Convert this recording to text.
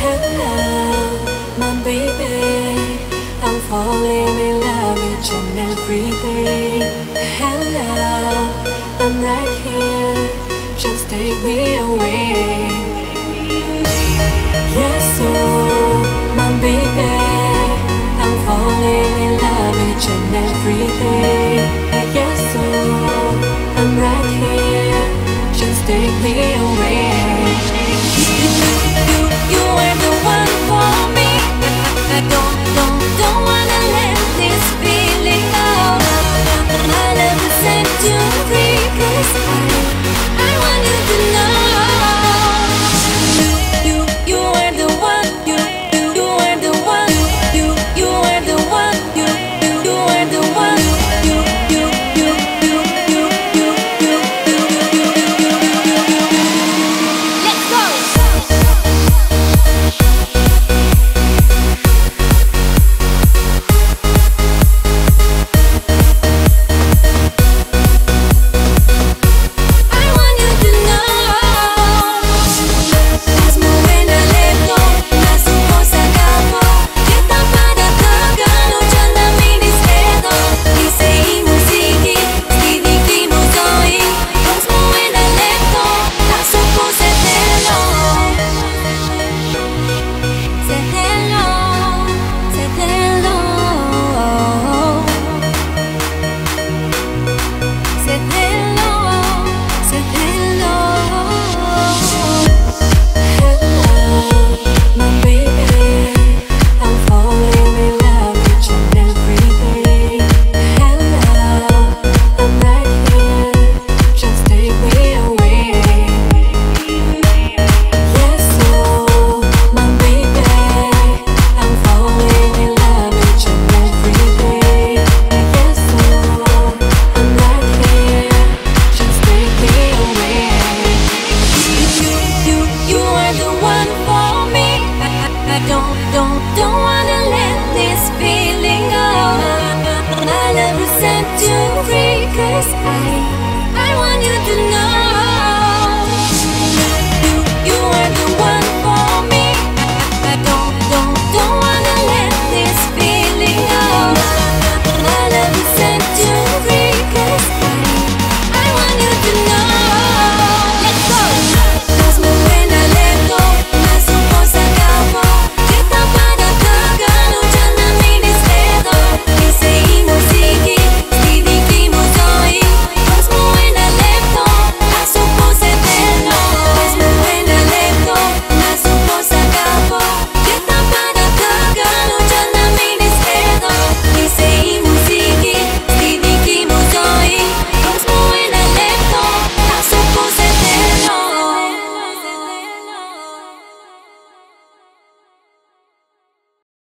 Hello, my baby. I'm falling in love each and every day. Hello, I'm right here. Just take me away. Yes, oh, my baby. I'm falling in love each and every day. Yes, oh, I'm right here. Just take me away. You are the one for me. I don't wanna let this feeling go. I'll never set you free, 'cause I want you to know. You are the one. You are the one. You are the one. You are the one. Let's go. Don't wanna let this feeling go. I'll never set you free, 'cause